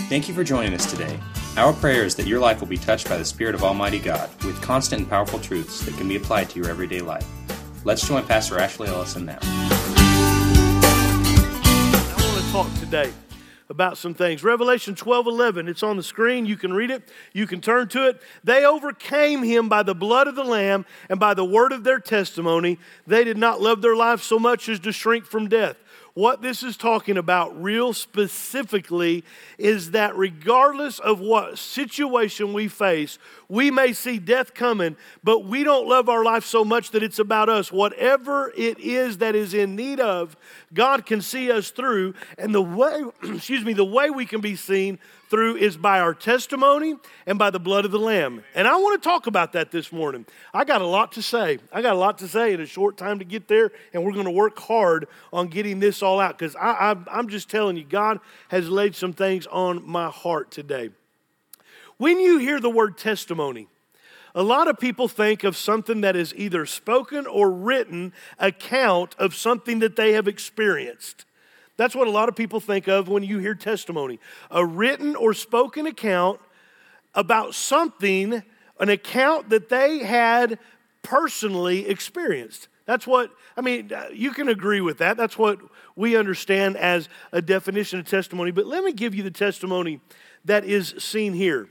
Thank you for joining us today. Our prayer is that your life will be touched by the Spirit of Almighty God with constant and powerful truths that can be applied to your everyday life. Let's join Pastor Ashley Ellison now. I want to talk today about some things. Revelation 12:11, it's on the screen. You can read it. You can turn to it. They overcame him by the blood of the Lamb and by the word of their testimony. They did not love their life so much as to shrink from death. What this is talking about real specifically is that regardless of what situation we face, we may see death coming, but we don't love our life so much that it's about us. Whatever it is that is in need of, God can see us through, and the way, the way we can be seen through is by our testimony and by the blood of the Lamb. And I want to talk about that this morning. I got a lot to say. I got a lot to say in a short time to get there, and we're going to work hard on getting this all out because I'm just telling you, God has laid some things on my heart today. When you hear the word testimony, a lot of people think of something that is either spoken or written account of something that they have experienced. That's what a lot of people think of when you hear testimony. A written or spoken account about something, an account that they had personally experienced. That's what, you can agree with that. That's what we understand as a definition of testimony. But let me give you the testimony that is seen here.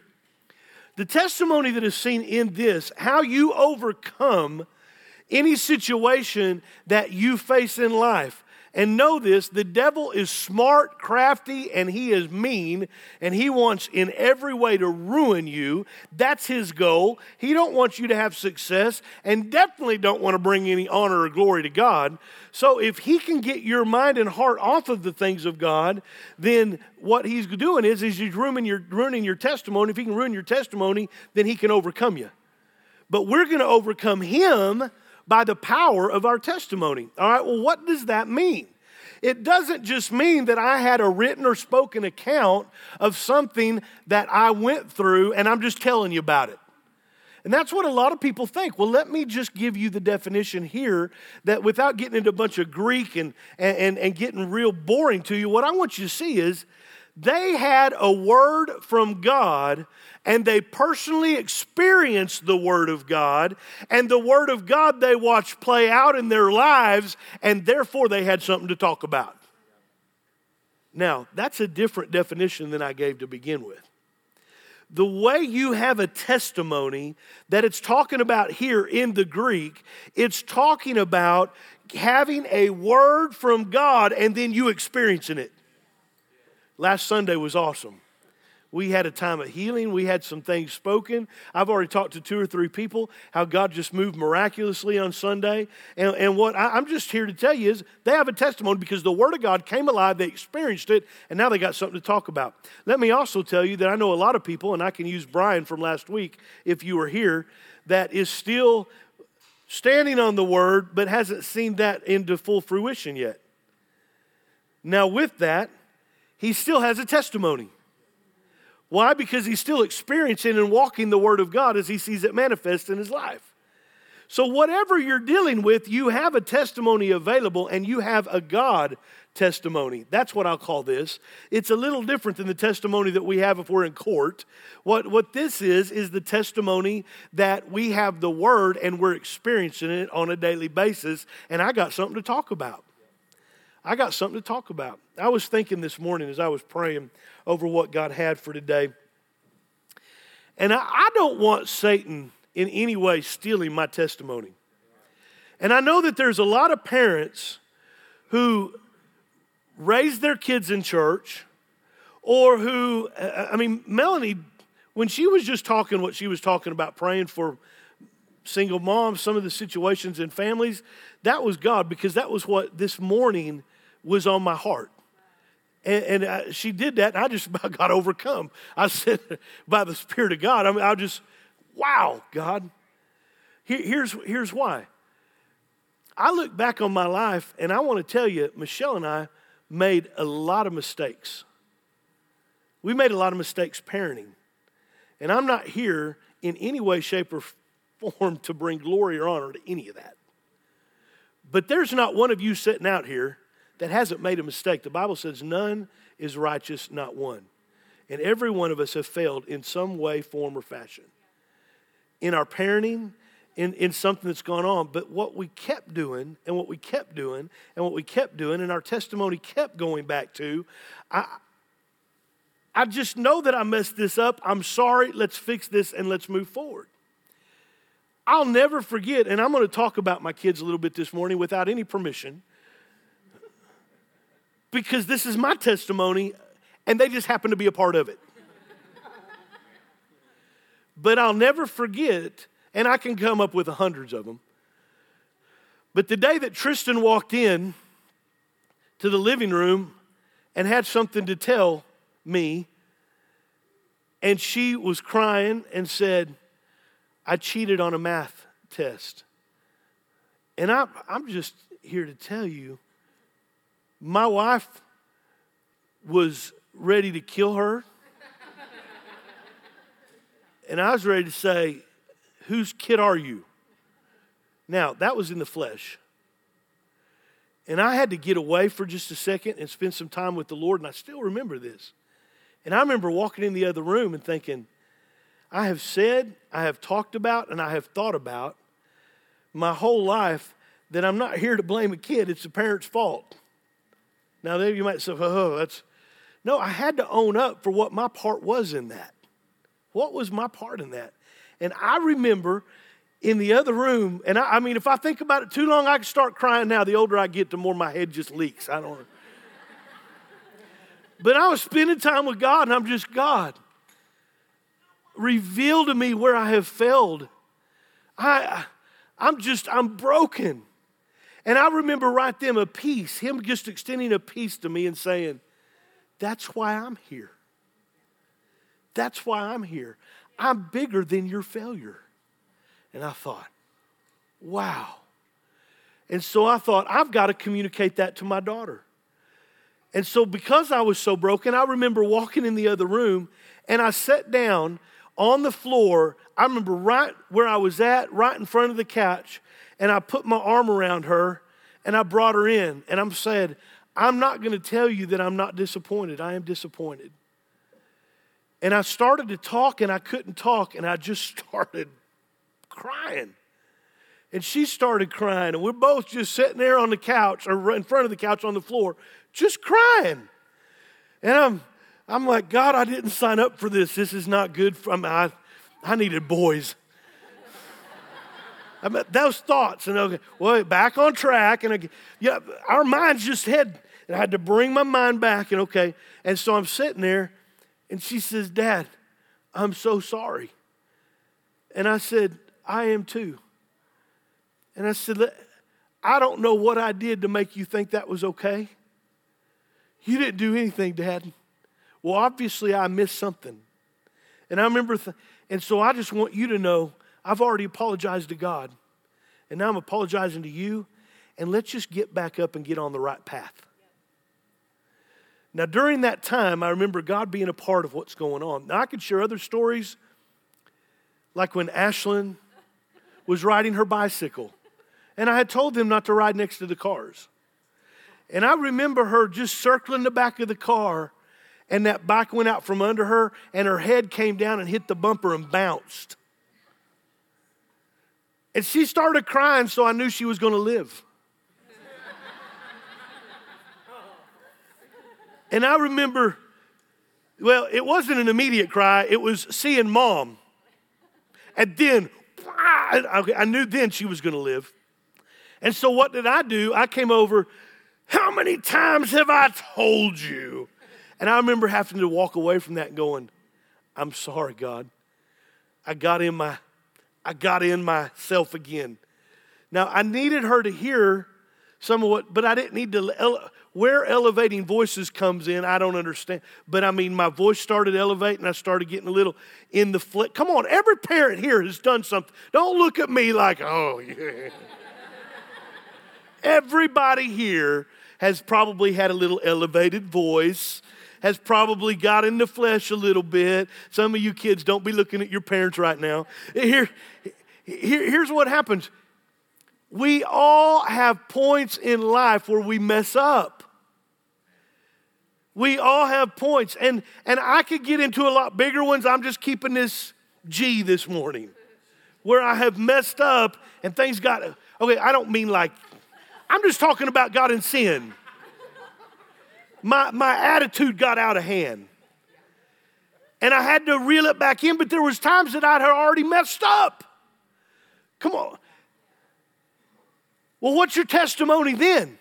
The testimony that is seen in this, how you overcome any situation that you face in life. And know this, the devil is smart, crafty, and he is mean, and he wants in every way to ruin you. That's his goal. He don't want you to have success and definitely don't want to bring any honor or glory to God. So if he can get your mind and heart off of the things of God, then what he's doing is he's ruining your testimony. If he can ruin your testimony, then he can overcome you. But we're going to overcome him by the power of our testimony. All right, well, what does that mean? It doesn't just mean that I had a written or spoken account of something that I went through and I'm just telling you about it. And that's what a lot of people think. Well, let me just give you the definition here that without getting into a bunch of Greek and getting real boring to you, what I want you to see is they had a word from God and they personally experienced the Word of God, and the Word of God they watched play out in their lives, and therefore they had something to talk about. Now, that's a different definition than I gave to begin with. The way you have a testimony that it's talking about here in the Greek, it's talking about having a word from God and then you experiencing it. Last Sunday was awesome. We had a time of healing. We had some things spoken. I've already talked to 2 or 3 people how God just moved miraculously on Sunday. And what I'm just here to tell you is they have a testimony because the Word of God came alive, they experienced it, and now they got something to talk about. Let me also tell you that I know a lot of people, and I can use Brian from last week if you were here, that is still standing on the Word but hasn't seen that into full fruition yet. Now with that, he still has a testimony. Why? Because he's still experiencing and walking the Word of God as he sees it manifest in his life. So whatever you're dealing with, you have a testimony available and you have a God testimony. That's what I'll call this. It's a little different than the testimony that we have if we're in court. What this is the testimony that we have the Word and we're experiencing it on a daily basis, and I got something to talk about. I was thinking this morning as I was praying over what God had for today. And I don't want Satan in any way stealing my testimony. And I know that there's a lot of parents who raise their kids in church or who, Melanie, when she was just talking what she was talking about, praying for single moms, some of the situations in families, that was God because that was what this morning was on my heart. And she did that, and I just about got overcome. I said, by the Spirit of God, I just, wow, God. Here's why. I look back on my life, and I want to tell you, Michelle and I made a lot of mistakes. We made a lot of mistakes parenting. And I'm not here in any way, shape, or form to bring glory or honor to any of that. But there's not one of you sitting out here that hasn't made a mistake. The Bible says none is righteous, not one. And every one of us have failed in some way, form, or fashion. In our parenting, in something that's gone on. But what we kept doing, and what we kept doing, and what we kept doing, and our testimony kept going back to, I just know that I messed this up. I'm sorry. Let's fix this and let's move forward. I'll never forget, and I'm going to talk about my kids a little bit this morning without any permission, because this is my testimony, and they just happen to be a part of it. But I'll never forget, and I can come up with hundreds of them, but the day that Tristan walked in to the living room and had something to tell me, and she was crying and said, I cheated on a math test. And I'm just here to tell you, my wife was ready to kill her. And I was ready to say, whose kid are you? Now, that was in the flesh. And I had to get away for just a second and spend some time with the Lord, and I still remember this. And I remember walking in the other room and thinking, I have said, I have talked about, and I have thought about my whole life that I'm not here to blame a kid. It's the parent's fault. Now, there you might say, oh, that's... No, I had to own up for what my part was in that. What was my part in that? And I remember in the other room, and I mean, if I think about it too long, I can start crying now. The older I get, the more my head just leaks. I don't know. But I was spending time with God, and I'm just, God, reveal to me where I have failed. I'm broken. And I remember right then a peace, him just extending a peace to me and saying, that's why I'm here. That's why I'm here. I'm bigger than your failure. And I thought, wow. And so I thought, I've got to communicate that to my daughter. And so because I was so broken, I remember walking in the other room, and I sat down on the floor. I remember right where I was at, right in front of the couch, and I put my arm around her, and I brought her in. And I'm said, I'm not going to tell you that I'm not disappointed. I am disappointed. And I started to talk, and I couldn't talk, and I just started crying. And she started crying, and we're both just sitting there on the couch, or in front of the couch on the floor, just crying. And I'm like, God, I didn't sign up for this. This is not good for me. I needed boys. I mean, those thoughts, and okay, well, back on track, and our minds just and I had to bring my mind back, and okay, and so I'm sitting there, and she says, Dad, I'm so sorry. And I said, I am too. And I said, I don't know what I did to make you think that was okay. You didn't do anything, Dad. Well, obviously I missed something. And I remember, and so I just want you to know, I've already apologized to God. And now I'm apologizing to you. And let's just get back up and get on the right path. Now, during that time, I remember God being a part of what's going on. Now, I could share other stories, like when Ashlyn was riding her bicycle. And I had told them not to ride next to the cars. And I remember her just circling the back of the car, and that bike went out from under her, and her head came down and hit the bumper and bounced. And she started crying, so I knew she was going to live. And I remember, well, it wasn't an immediate cry. It was seeing Mom. And then, I knew then she was going to live. And so what did I do? I came over, how many times have I told you? And I remember having to walk away from that and going, I'm sorry, God. I got in myself again. Now, I needed her to hear some of what, but I didn't need to, where elevating voices comes in, I don't understand. But I mean, my voice started elevating, I started getting a little in the flick. Come on, every parent here has done something. Don't look at me like, oh, yeah. Everybody here has probably had a little elevated voice, has probably got in the flesh a little bit. Some of you kids, don't be looking at your parents right now. Here's what happens. We all have points in life where we mess up. We all have points. And I could get into a lot bigger ones. I'm just keeping this G this morning, where I have messed up and things got, okay, I don't mean like, I'm just talking about got in sin. My attitude got out of hand. And I had to reel it back in, but there was times that I'd already messed up. Come on. Well, what's your testimony then?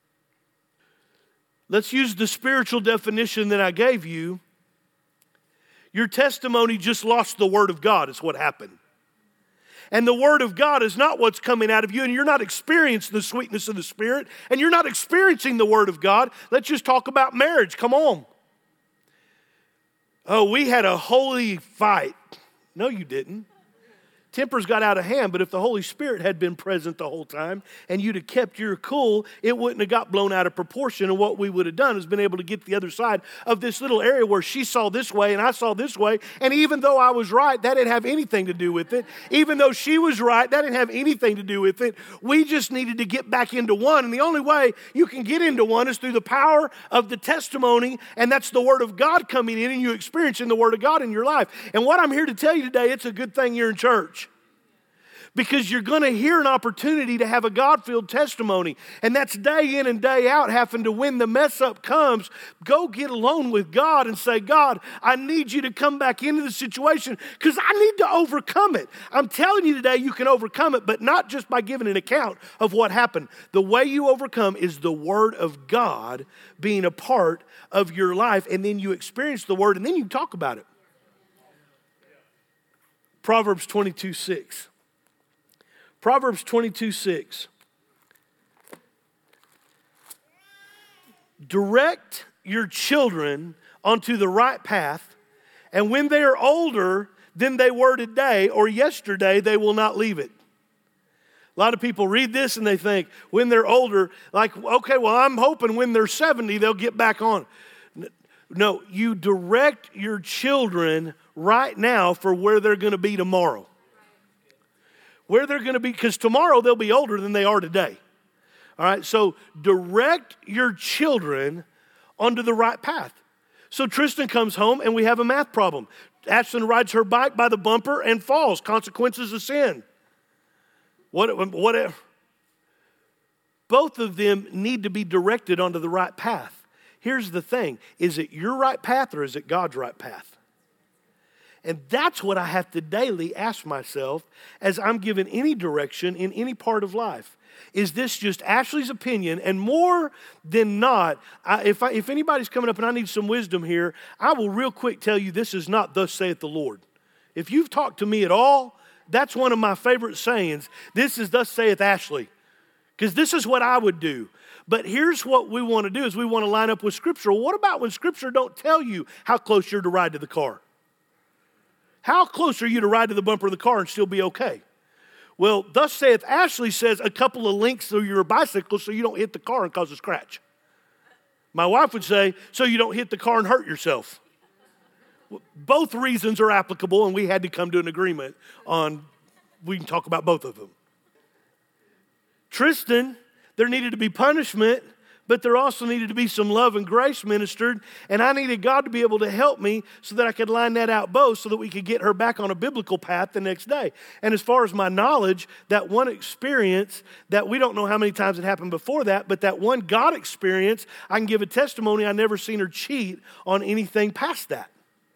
Let's use the spiritual definition that I gave you. Your testimony just lost the Word of God is what happened. And the Word of God is not what's coming out of you, and you're not experiencing the sweetness of the Spirit, and you're not experiencing the Word of God. Let's just talk about marriage. Come on. Oh, we had a holy fight. No, you didn't. Tempers got out of hand, but if the Holy Spirit had been present the whole time and you'd have kept your cool, it wouldn't have got blown out of proportion. And what we would have done is been able to get to the other side of this little area where she saw this way and I saw this way. And even though I was right, that didn't have anything to do with it. Even though she was right, that didn't have anything to do with it. We just needed to get back into one. And the only way you can get into one is through the power of the testimony. And that's the Word of God coming in and you experiencing the Word of God in your life. And what I'm here to tell you today, it's a good thing you're in church. Because you're going to hear an opportunity to have a God-filled testimony. And that's day in and day out having to, when the mess up comes, go get alone with God and say, God, I need you to come back into the situation because I need to overcome it. I'm telling you today you can overcome it, but not just by giving an account of what happened. The way you overcome is the Word of God being a part of your life, and then you experience the Word, and then you talk about it. Proverbs 22:6. Proverbs 22:6. Direct your children onto the right path, and when they are older than they were today or yesterday, they will not leave it. A lot of people read this and they think when they're older, like, okay, well, I'm hoping when they're 70, they'll get back on. No, you direct your children right now for where they're going to be tomorrow. Where they're going to be, because tomorrow they'll be older than they are today. All right, so direct your children onto the right path. So Tristan comes home and we have a math problem. Ashlyn rides her bike by the bumper and falls. Consequences of sin. Whatever. Both of them need to be directed onto the right path. Here's the thing. Is it your right path or is it God's right path? And that's what I have to daily ask myself as I'm given any direction in any part of life. Is this just Ashley's opinion? And more than not, if anybody's coming up and I need some wisdom here, I will real quick tell you this is not thus saith the Lord. If you've talked to me at all, that's one of my favorite sayings. This is thus saith Ashley. Because this is what I would do. But here's what we want to do is we want to line up with Scripture. Well, what about when Scripture don't tell you how close you're to ride to the car? How close are you to ride to the bumper of the car and still be okay? Well, thus saith Ashley says a couple of links through your bicycle so you don't hit the car and cause a scratch. My wife would say, so you don't hit the car and hurt yourself. Both reasons are applicable, and we had to come to an agreement on, we can talk about both of them. Tristan, there needed to be punishment, but there also needed to be some love and grace ministered, and I needed God to be able to help me so that I could line that out both so that we could get her back on a biblical path the next day. And as far as my knowledge, that one experience that we don't know how many times it happened before that, but that one God experience, I can give a testimony, I never seen her cheat on anything past that.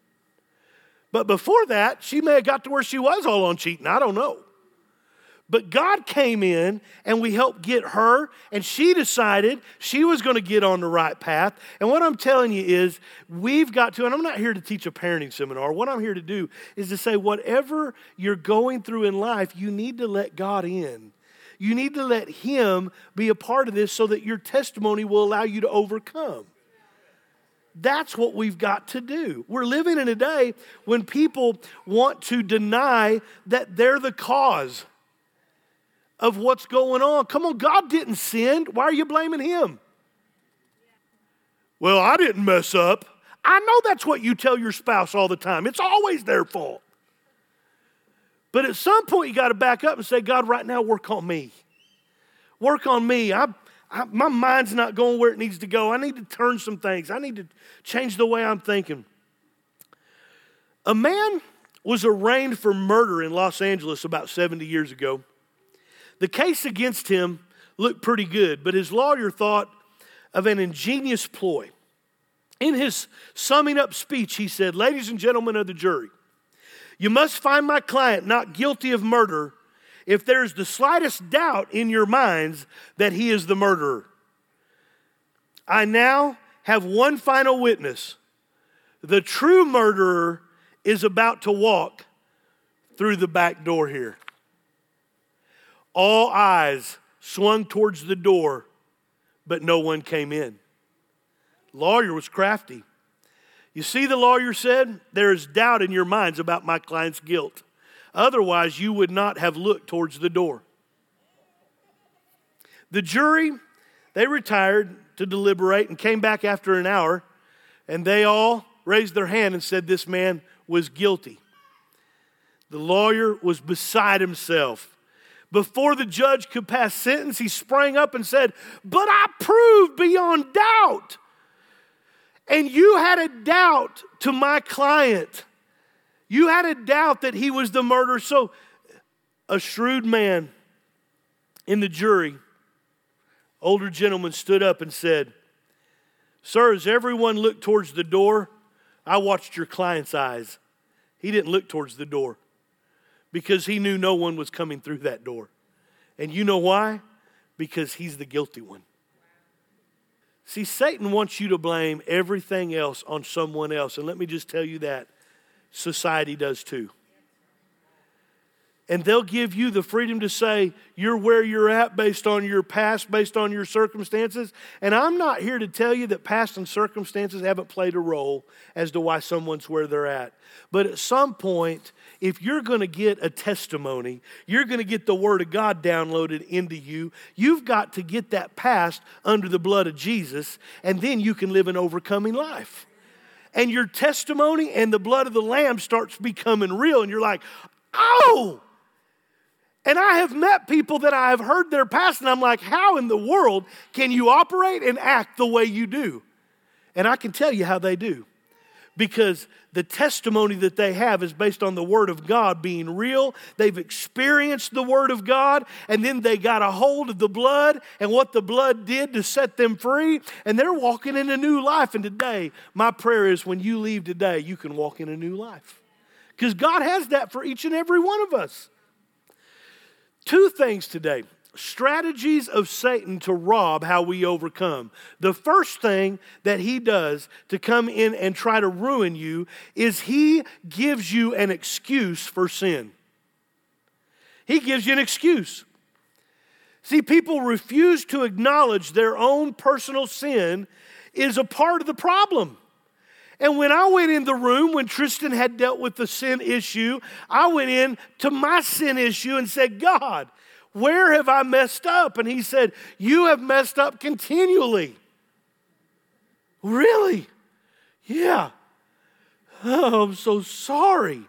But before that, she may have got to where she was all on cheating, I don't know. But God came in and we helped get her, and she decided she was going to get on the right path. And what I'm telling you is we've got to, and I'm not here to teach a parenting seminar. What I'm here to do is to say whatever you're going through in life, you need to let God in. You need to let Him be a part of this so that your testimony will allow you to overcome. That's what we've got to do. We're living in a day when people want to deny that they're the cause of what's going on. Come on, God didn't sin. Why are you blaming Him? Well, I didn't mess up. I know that's what you tell your spouse all the time. It's always their fault. But at some point, you got to back up and say, God, right now, work on me. Work on me. my mind's not going where it needs to go. I need to turn some things. I need to change the way I'm thinking. A man was arraigned for murder in Los Angeles about 70 years ago. The case against him looked pretty good, but his lawyer thought of an ingenious ploy. In his summing up speech, he said, "Ladies and gentlemen of the jury, you must find my client not guilty of murder if there's the slightest doubt in your minds that he is the murderer. I now have one final witness. The true murderer is about to walk through the back door here." All eyes swung towards the door, but no one came in. Lawyer was crafty. "You see," the lawyer said, "there is doubt in your minds about my client's guilt. Otherwise, you would not have looked towards the door." The jury, they retired to deliberate and came back after an hour, and they all raised their hand and said this man was guilty. The lawyer was beside himself. Before the judge could pass sentence, he sprang up and said, "But I proved beyond doubt. And you had a doubt to my client. You had a doubt that he was the murderer." So a shrewd man in the jury, older gentleman, stood up and said, "Sir, as everyone looked towards the door, I watched your client's eyes. He didn't look towards the door because he knew no one was coming through that door. And you know why? Because he's the guilty one." See, Satan wants you to blame everything else on someone else. And let me just tell you that society does too. And they'll give you the freedom to say you're where you're at based on your past, based on your circumstances. And I'm not here to tell you that past and circumstances haven't played a role as to why someone's where they're at. But at some point, if you're going to get a testimony, you're going to get the Word of God downloaded into you, you've got to get that past under the blood of Jesus, and then you can live an overcoming life. And your testimony and the blood of the Lamb starts becoming real, and you're like, "Oh!" And I have met people that I have heard their past, and I'm like, how in the world can you operate and act the way you do? And I can tell you how they do. Because the testimony that they have is based on the Word of God being real. They've experienced the Word of God, and then they got a hold of the blood and what the blood did to set them free, and they're walking in a new life. And today, my prayer is when you leave today, you can walk in a new life. Because God has that for each and every one of us. Two things today. Strategies of Satan to rob how we overcome. The first thing that he does to come in and try to ruin you is he gives you an excuse for sin. He gives you an excuse. See, people refuse to acknowledge their own personal sin is a part of the problem. And when I went in the room, when Tristan had dealt with the sin issue, I went in to my sin issue and said, "God, where have I messed up?" And he said, "You have messed up continually." "Really?" "Yeah." "Oh, I'm so sorry."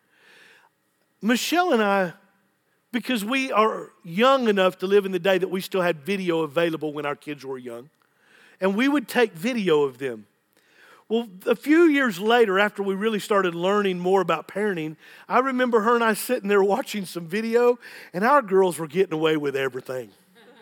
Michelle and I, because we are young enough to live in the day that we still had video available when our kids were young, and we would take video of them. Well, a few years later, after we really started learning more about parenting, I remember her and I sitting there watching some video, and our girls were getting away with everything.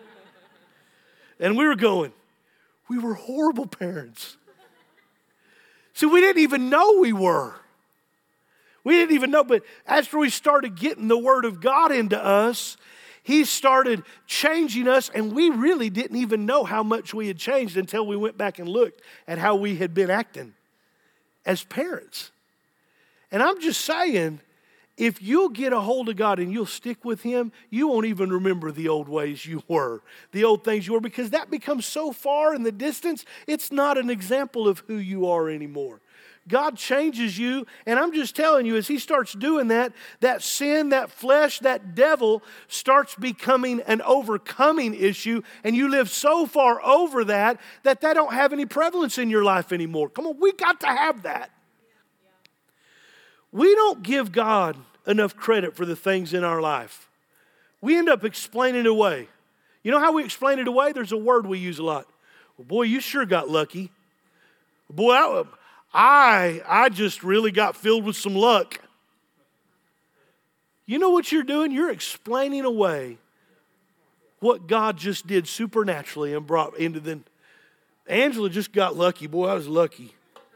And we were going, we were horrible parents. See, we didn't even know we were. We didn't even know, but after we started getting the Word of God into us, He started changing us, and we really didn't even know how much we had changed until we went back and looked at how we had been acting as parents. And I'm just saying, if you'll get a hold of God and you'll stick with Him, you won't even remember the old ways you were, the old things you were, because that becomes so far in the distance, it's not an example of who you are anymore. God changes you, and I'm just telling you, as He starts doing that, that sin, that flesh, that devil starts becoming an overcoming issue, and you live so far over that that they don't have any prevalence in your life anymore. Come on, we got to have that. We don't give God enough credit for the things in our life. We end up explaining it away. You know how we explain it away? There's a word we use a lot. Well, boy, you sure got lucky. Boy, I just really got filled with some luck. You know what you're doing? You're explaining away what God just did supernaturally and brought into the... Angela just got lucky. Boy, I was lucky.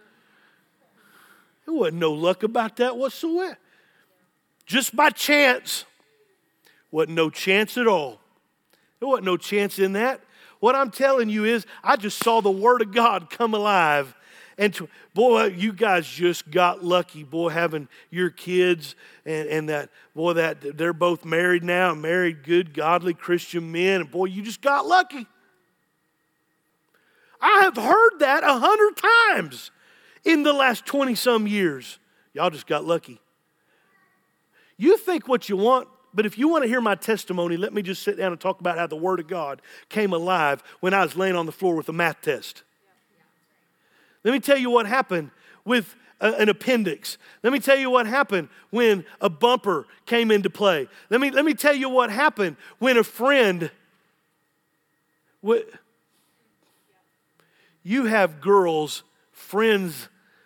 There wasn't no luck about that whatsoever. Just by chance. Wasn't no chance at all. There wasn't no chance in that. What I'm telling you is, I just saw the Word of God come alive. And boy, you guys just got lucky, boy, having your kids and that, boy, that they're both married now, married, good, godly Christian men. And boy, you just got lucky. I have heard that 100 times in the last 20-some years. Y'all just got lucky. You think what you want, but if you want to hear my testimony, let me just sit down and talk about how the Word of God came alive when I was laying on the floor with a math test. Let me tell you what happened with an appendix. Let me tell you what happened when a bumper came into play. Let me tell you what happened when a friend... You have girls, friends,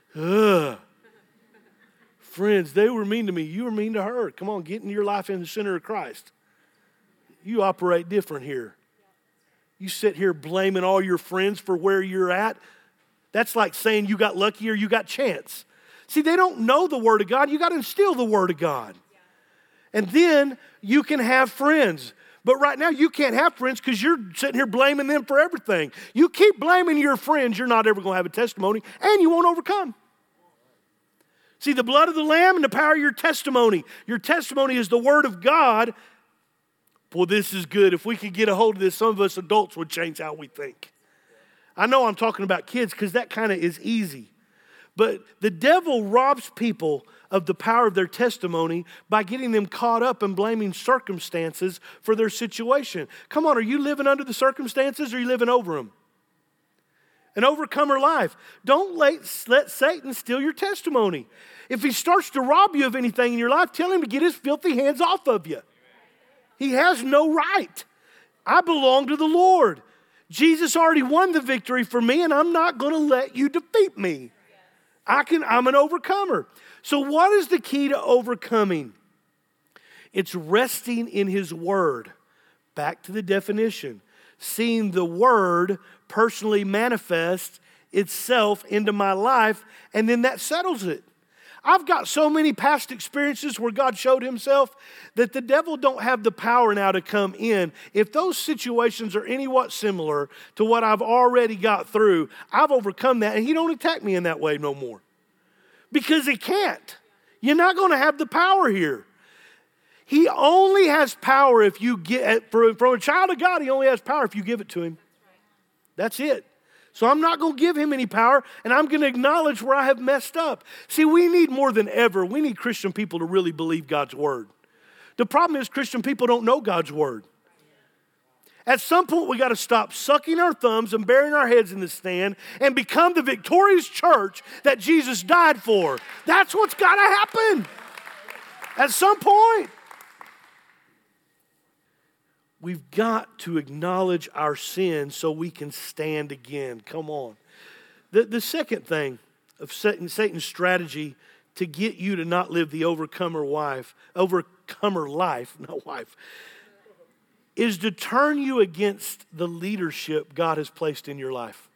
friends, they were mean to me. You were mean to her. Come on, get in your life in the center of Christ. You operate different here. You sit here blaming all your friends for where you're at. That's like saying you got lucky or you got chance. See, they don't know the Word of God. You got to instill the Word of God. And then you can have friends. But right now you can't have friends because you're sitting here blaming them for everything. You keep blaming your friends, you're not ever going to have a testimony, and you won't overcome. See, the blood of the Lamb and the power of your testimony. Your testimony is the Word of God. Boy, this is good. If we could get a hold of this, some of us adults would change how we think. I know I'm talking about kids because that kind of is easy. But the devil robs people of the power of their testimony by getting them caught up and blaming circumstances for their situation. Come on, are you living under the circumstances or are you living over them? An overcomer life. Don't let Satan steal your testimony. If he starts to rob you of anything in your life, tell him to get his filthy hands off of you. He has no right. I belong to the Lord. Jesus already won the victory for me, and I'm not going to let you defeat me. I'm an overcomer. So what is the key to overcoming? It's resting in His Word. Back to the definition. Seeing the Word personally manifest itself into my life, and then that settles it. I've got so many past experiences where God showed Himself that the devil don't have the power now to come in. If those situations are anywhat similar to what I've already got through, I've overcome that, and he don't attack me in that way no more. Because he can't. You're not going to have the power here. He only has power if you get, from a child of God, he only has power if you give it to him. That's it. So I'm not going to give him any power, and I'm going to acknowledge where I have messed up. See, we need more than ever, we need Christian people to really believe God's Word. The problem is Christian people don't know God's Word. At some point, we got to stop sucking our thumbs and burying our heads in the sand and become the victorious church that Jesus died for. That's what's got to happen. At some point, we've got to acknowledge our sin so we can stand again. Come on. The second thing of Satan's strategy to get you to not live the overcomer life, is to turn you against the leadership God has placed in your life.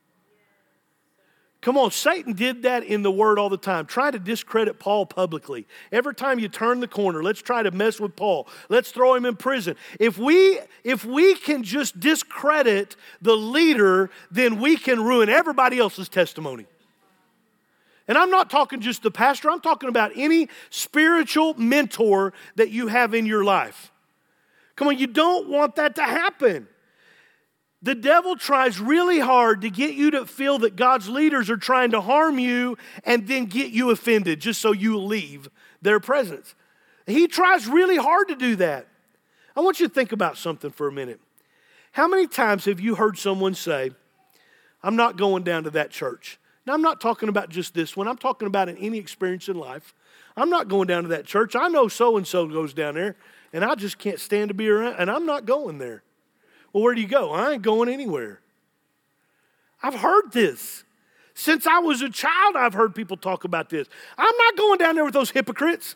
Come on, Satan did that in the Word all the time. Try to discredit Paul publicly. Every time you turn the corner, let's try to mess with Paul. Let's throw him in prison. If we can just discredit the leader, then we can ruin everybody else's testimony. And I'm not talking just the pastor. I'm talking about any spiritual mentor that you have in your life. Come on, you don't want that to happen. The devil tries really hard to get you to feel that God's leaders are trying to harm you and then get you offended just so you leave their presence. He tries really hard to do that. I want you to think about something for a minute. How many times have you heard someone say, I'm not going down to that church? Now, I'm not talking about just this one. I'm talking about in any experience in life. I'm not going down to that church. I know so-and-so goes down there, and I just can't stand to be around, and I'm not going there. Well, where do you go? I ain't going anywhere. I've heard this. Since I was a child, I've heard people talk about this. I'm not going down there with those hypocrites.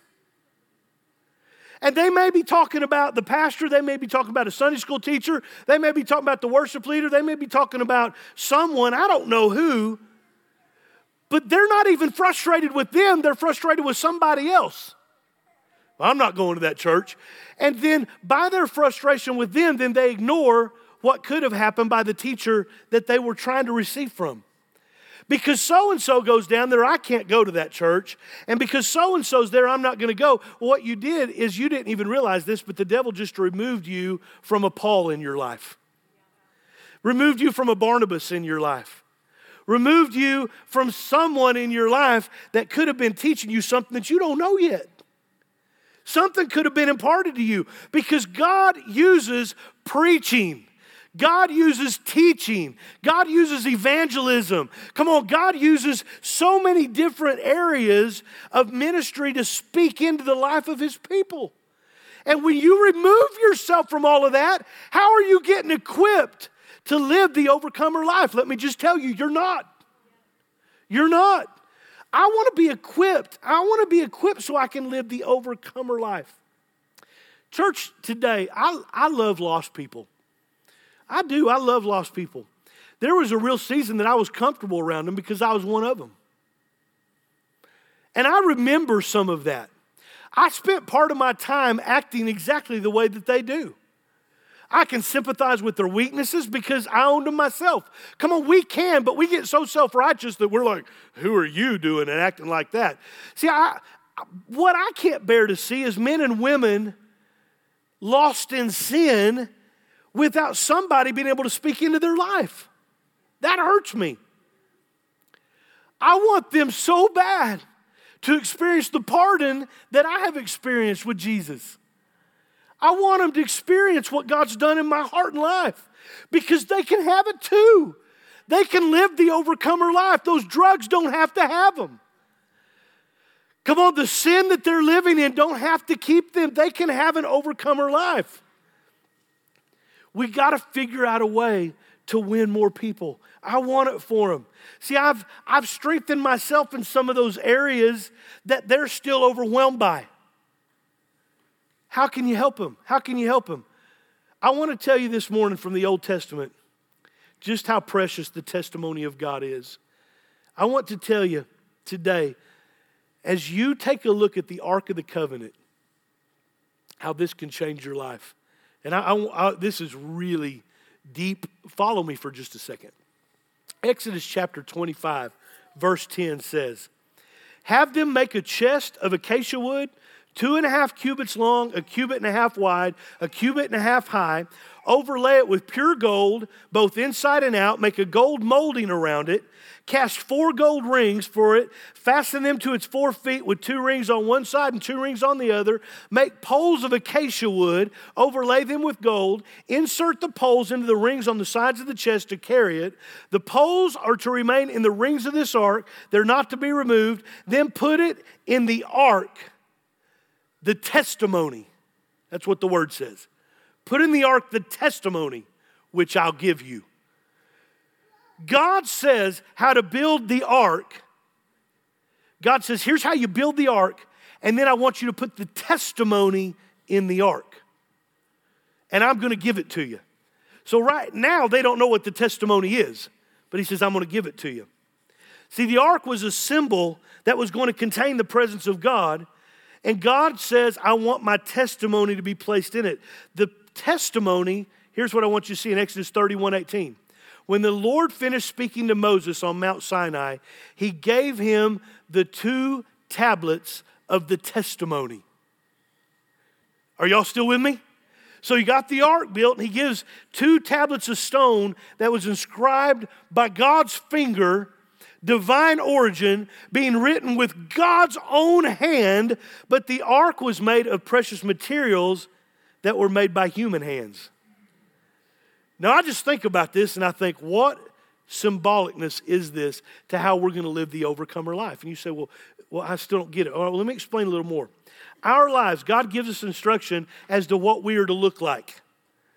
And they may be talking about the pastor. They may be talking about a Sunday school teacher. They may be talking about the worship leader. They may be talking about someone, I don't know who. But they're not even frustrated with them. They're frustrated with somebody else. I'm not going to that church. And then by their frustration with them, then they ignore what could have happened by the teacher that they were trying to receive from. Because so-and-so goes down there, I can't go to that church. And because so-and-so's there, I'm not going to go. Well, what you did is you didn't even realize this, but the devil just removed you from a Paul in your life. Removed you from a Barnabas in your life. Removed you from someone in your life that could have been teaching you something that you don't know yet. Something could have been imparted to you because God uses preaching. God uses teaching. God uses evangelism. Come on, God uses so many different areas of ministry to speak into the life of His people. And when you remove yourself from all of that, how are you getting equipped to live the overcomer life? Let me just tell you, you're not. You're not. I want to be equipped. I want to be equipped so I can live the overcomer life. Church, today, I love lost people. I do. I love lost people. There was a real season that I was comfortable around them because I was one of them. And I remember some of that. I spent part of my time acting exactly the way that they do. I can sympathize with their weaknesses because I owned them myself. Come on, we can, but we get so self-righteous that we're like, who are you doing and acting like that? See, what I can't bear to see is men and women lost in sin without somebody being able to speak into their life. That hurts me. I want them so bad to experience the pardon that I have experienced with Jesus. I want them to experience what God's done in my heart and life because they can have it too. They can live the overcomer life. Those drugs don't have to have them. Come on, the sin that they're living in don't have to keep them. They can have an overcomer life. We got to figure out a way to win more people. I want it for them. See, I've strengthened myself in some of those areas that they're still overwhelmed by. How can you help them? How can you help them? I want to tell you this morning from the Old Testament just how precious the testimony of God is. I want to tell you today, as you take a look at the Ark of the Covenant, how this can change your life. And this is really deep. Follow me for just a second. Exodus chapter 25, verse 10 says, have them make a chest of acacia wood, 2.5 cubits long, 1.5 cubits wide, 1.5 cubits high. Overlay it with pure gold, both inside and out. Make a gold molding around it. Cast 4 gold rings for it. Fasten them to its 4 feet with 2 rings on one side and 2 rings on the other. Make poles of acacia wood. Overlay them with gold. Insert the poles into the rings on the sides of the chest to carry it. The poles are to remain in the rings of this ark. They're not to be removed. Then put it in the ark, the testimony. That's what the word says. Put in the ark the testimony which I'll give you. God says how to build the ark. God says, here's how you build the ark, and then I want you to put the testimony in the ark. And I'm going to give it to you. So right now, they don't know what the testimony is, but he says, I'm going to give it to you. See, the ark was a symbol that was going to contain the presence of God, and God says, I want my testimony to be placed in it. The testimony, here's what I want you to see in Exodus 31:18. When the Lord finished speaking to Moses on Mount Sinai, he gave him the 2 tablets of the testimony. Are y'all still with me? So you got the ark built, and he gives 2 tablets of stone that was inscribed by God's finger, divine origin, being written with God's own hand, but the ark was made of precious materials that were made by human hands. Now, I just think about this and I think, what symbolicness is this to how we're going to live the overcomer life? And you say, well, I still don't get it. All right, well, let me explain a little more. Our lives, God gives us instruction as to what we are to look like.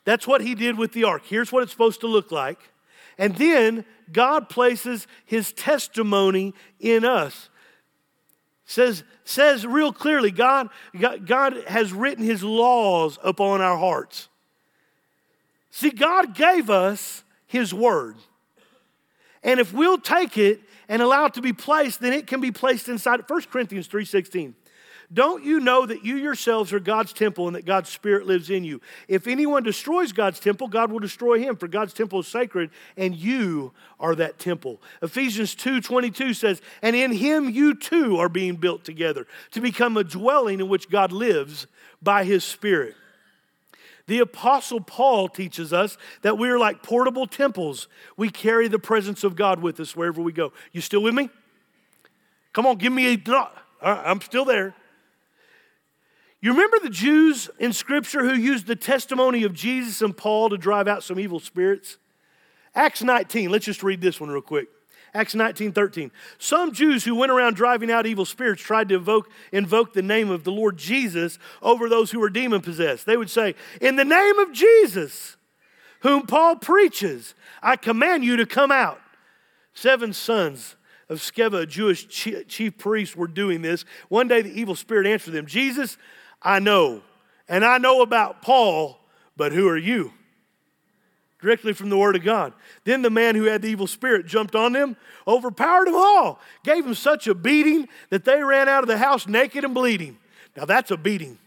That's what he did with the ark. Here's what it's supposed to look like. And then God places his testimony in us. Says real clearly, God has written his laws upon our hearts. See, God gave us his word. And if we'll take it and allow it to be placed, then it can be placed inside. 1 Corinthians 3:16. Don't you know that you yourselves are God's temple and that God's Spirit lives in you? If anyone destroys God's temple, God will destroy him, for God's temple is sacred and you are that temple. Ephesians 2:22 says, and in him you too are being built together to become a dwelling in which God lives by his Spirit. The Apostle Paul teaches us that we are like portable temples. We carry the presence of God with us wherever we go. You still with me? Come on, give me a... No, I'm still there. You remember the Jews in Scripture who used the testimony of Jesus and Paul to drive out some evil spirits? Acts 19, let's just read this one real quick. Acts 19:13. Some Jews who went around driving out evil spirits tried to invoke the name of the Lord Jesus over those who were demon-possessed. They would say, in the name of Jesus, whom Paul preaches, I command you to come out. 7 sons of Sceva, a Jewish chief priest, were doing this. One day the evil spirit answered them, Jesus, I know, and I know about Paul, but who are you? Directly from the word of God. Then the man who had the evil spirit jumped on them, overpowered them all, gave them such a beating that they ran out of the house naked and bleeding. Now that's a beating.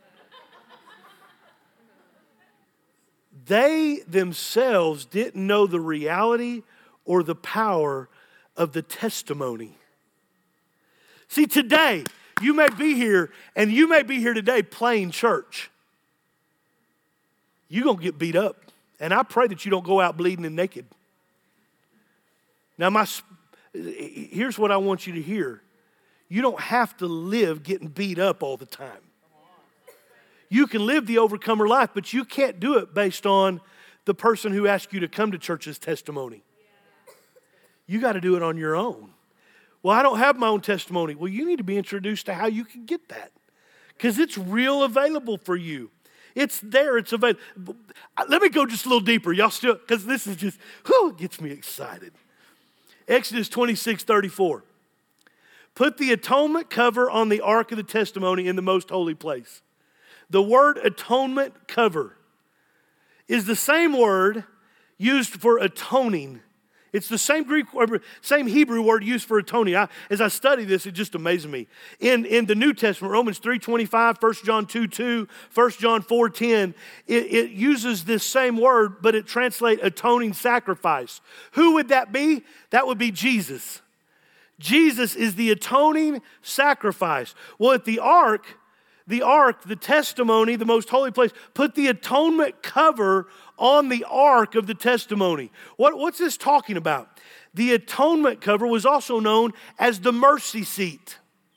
They themselves didn't know the reality or the power of the testimony. See, today, you may be here, and you may be here today playing church. You're going to get beat up. And I pray that you don't go out bleeding and naked. Now, here's what I want you to hear. You don't have to live getting beat up all the time. You can live the overcomer life, but you can't do it based on the person who asked you to come to church's testimony. You got to do it on your own. Well, I don't have my own testimony. Well, you need to be introduced to how you can get that, because it's real available for you. It's there, it's available. Let me go just a little deeper. Y'all still, because this is just, it gets me excited. Exodus 26:34. Put the atonement cover on the ark of the testimony in the most holy place. The word atonement cover is the same word used for atoning. It's the same same Hebrew word used for atoning. As I study this, it just amazes me. In the New Testament, Romans 3:25, 1 John 2:2, 1 John 4:10, it uses this same word, but it translates atoning sacrifice. Who would that be? That would be Jesus. Jesus is the atoning sacrifice. Well, at the ark, the testimony, the most holy place, put the atonement cover on the ark of the testimony. What's this talking about? The atonement cover was also known as the mercy seat.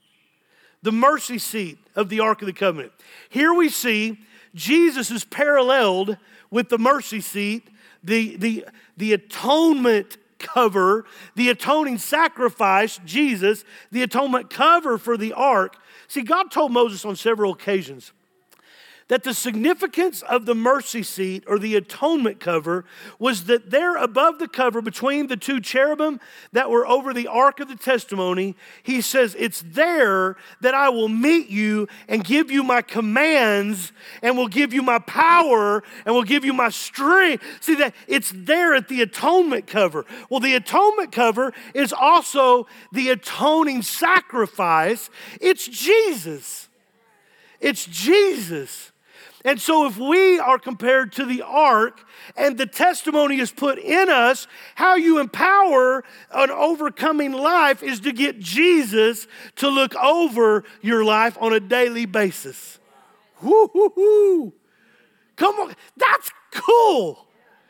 The mercy seat of the Ark of the Covenant. Here we see Jesus is paralleled with the mercy seat, the atonement cover, the atoning sacrifice, Jesus, the atonement cover for the ark. See, God told Moses on several occasions that the significance of the mercy seat or the atonement cover was that there above the cover between the two cherubim that were over the ark of the testimony, he says, it's there that I will meet you and give you my commands and will give you my power and will give you my strength. See, that it's there at the atonement cover. Well, the atonement cover is also the atoning sacrifice. It's Jesus. It's Jesus. And so if we are compared to the ark and the testimony is put in us, how you empower an overcoming life is to get Jesus to look over your life on a daily basis. Woo-hoo-hoo. Come on, that's cool.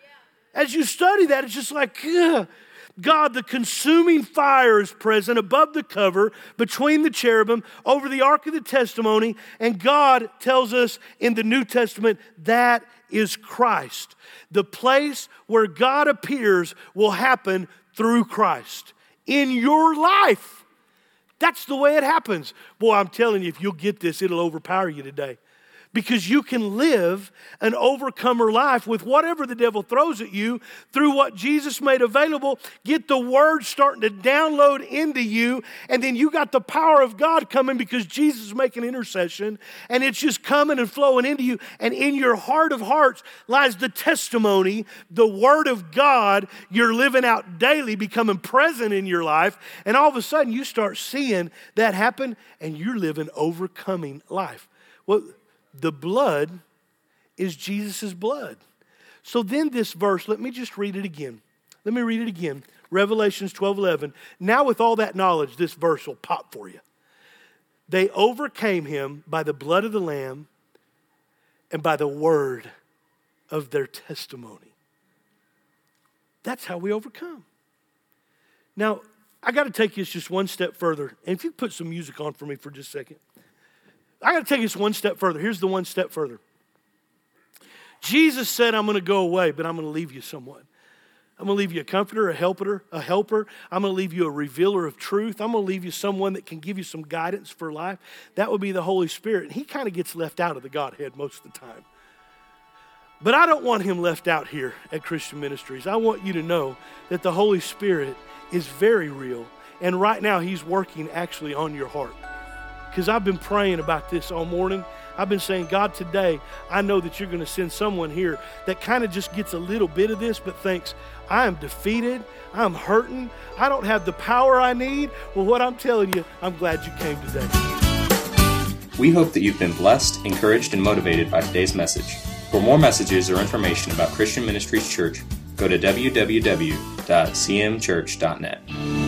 As you study that, it's just like, God, the consuming fire is present above the cover, between the cherubim, over the ark of the testimony, and God tells us in the New Testament that is Christ. The place where God appears will happen through Christ in your life. That's the way it happens. Boy, I'm telling you, if you'll get this, it'll overpower you today. Because you can live an overcomer life with whatever the devil throws at you through what Jesus made available. Get the word starting to download into you, and then you got the power of God coming because Jesus is making intercession, and it's just coming and flowing into you. And in your heart of hearts lies the testimony, the word of God you're living out daily, becoming present in your life, and all of a sudden you start seeing that happen, and you're living overcoming life. Well, the blood is Jesus' blood. So then this verse, let me just read it again. Let me read it again. Revelations 12:11. Now with all that knowledge, this verse will pop for you. They overcame him by the blood of the Lamb and by the word of their testimony. That's how we overcome. Now, I got to take this just one step further. And if you put some music on for me for just a second. I got to take this one step further. Here's the one step further. Jesus said, I'm going to go away, but I'm going to leave you someone. I'm going to leave you a comforter, a helper. I'm going to leave you a revealer of truth. I'm going to leave you someone that can give you some guidance for life. That would be the Holy Spirit. And he kind of gets left out of the Godhead most of the time. But I don't want him left out here at Christian Ministries. I want you to know that the Holy Spirit is very real. And right now he's working actually on your heart. Because I've been praying about this all morning. I've been saying, God, today, I know that you're going to send someone here that kind of just gets a little bit of this, but thinks, I am defeated, I'm hurting, I don't have the power I need. Well, what I'm telling you, I'm glad you came today. We hope that you've been blessed, encouraged, and motivated by today's message. For more messages or information about Christian Ministries Church, go to www.cmchurch.net.